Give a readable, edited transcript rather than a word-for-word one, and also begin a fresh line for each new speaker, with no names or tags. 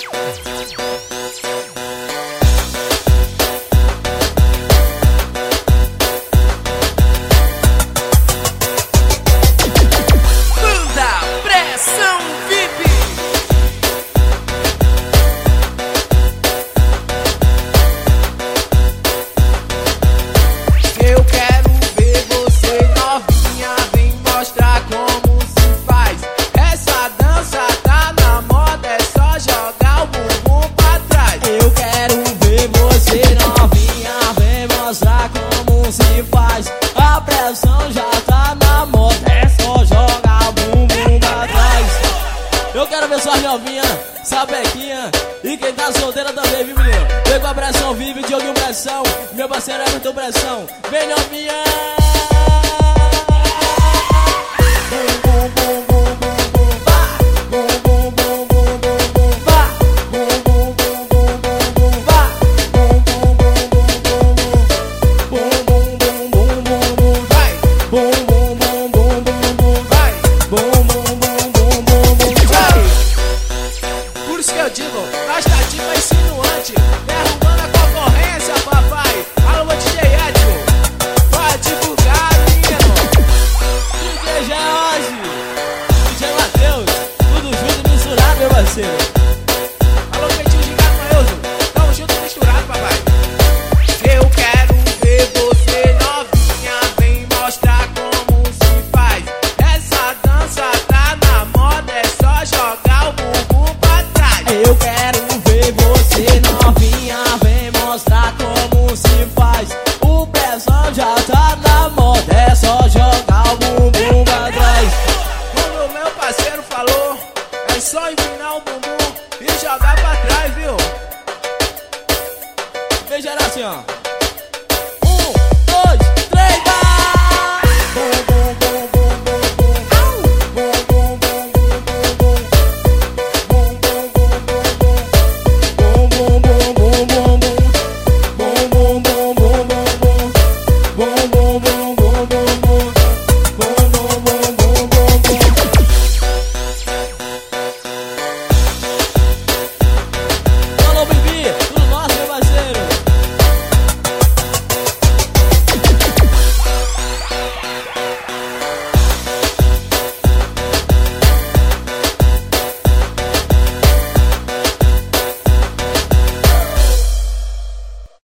A pressão já tá na moda, é só jogar o bumbum pra trás. Eu quero ver suas novinhas, sapequinha, e quem tá solteira também, viu, menino? Vem com a pressão, vive, Dioguinho Pressão. Meu parceiro é muito pressão. Vem, novinha. Eu digo, nós tá tipo insinuante, derrubando a concorrência, papai. Alô, DJ Edson, vai divulgar, menino. DJ George, DJ Matheus, tudo junto e misturado, meu parceiro. Alô, Peitinho de Carmaioso, tamo junto e misturado, papai. Eu quero ver você novinha, vem mostrar como se faz. Essa dança tá na moda, é só jogar o bumbum pra trás. Eu quero ver você novinha, vem mostrar como se faz. O pressão já tá na moda, é só jogar o bumbum pra trás. Como o meu parceiro falou, é só empinar o bumbum e jogar pra trás, viu? Veja assim, ó.